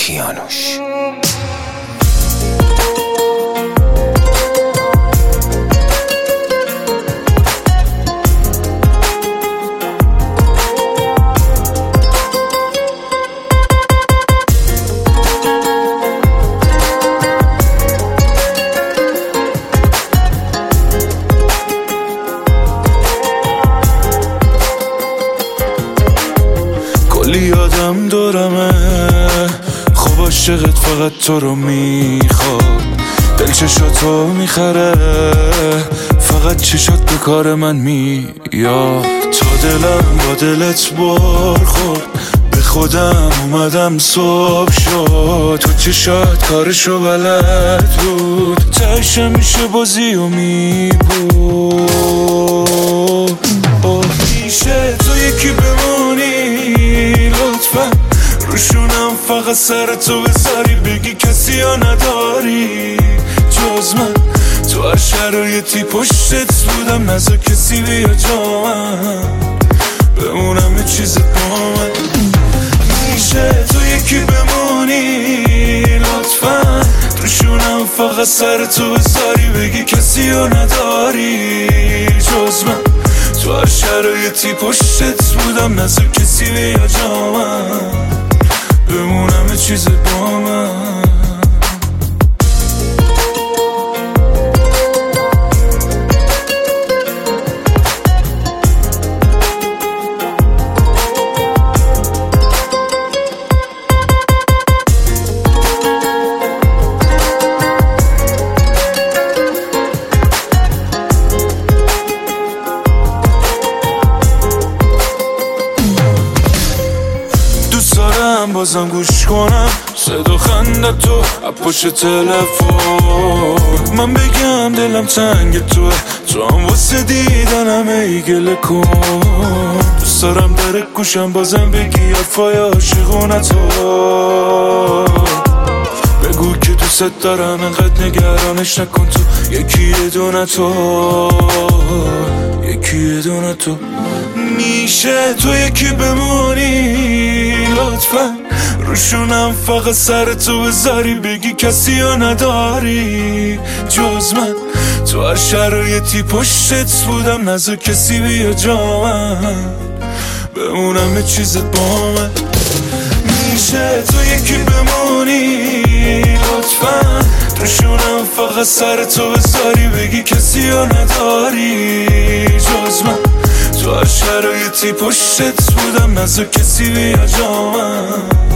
کیانوش. کلی یادم دورمه، خوب عاشقت فقط تو رو میخواد، دل چشاتو میخره، فقط چشات به کار من میاد. تا دلم با دلت بار خورد، به خودم اومدم صبح شد، تو چشات کارشو بلد بود، تهش میشه بازی و میبود. میشه تو یکی بمونی لطفا، روشونم فقط سر تو بذاری، بگی کسی ها نداری جز من، تو هر شرایطی پشتت بودم، نذار کسی بیا جا من، بمونم یه چیز با من. میشه تو یکی بمونی لطفا، روشونم فقط سر تو بذاری، بگی کسی ها نداری جز من، تو هر شرایطی پشتت بودم، نذار کسی بیا جا من، بمونم یه چیز با من. بازم گوش کنم صدا خنده تو پشت تلفن، من بگم دلم تنگ توه، تو هم واسه دیدنم ای گله کن، دوست دارم در گوشم بازم بگی حرفای عاشقونه تو، بگو که دوست دارم انقدر نگرانش نکن، تو یکی یه دونه تو، یکی یه دونه تو. میشه تو یکی بمونی لطفا، روشونم فقط سر تو بذاری، بگی کسی ها نداری جز من، تو هر شرایطی پشتت بودم، نذار کسی بیا جا من، بمونم یه چیزت با من. میشه تو یکی بمونی لطفا، روشونم فقط سر تو بذاری، بگی کسی ها نداری جز من، تو هر شرایطی پشتت بودم، نذار کسی بیا جا من.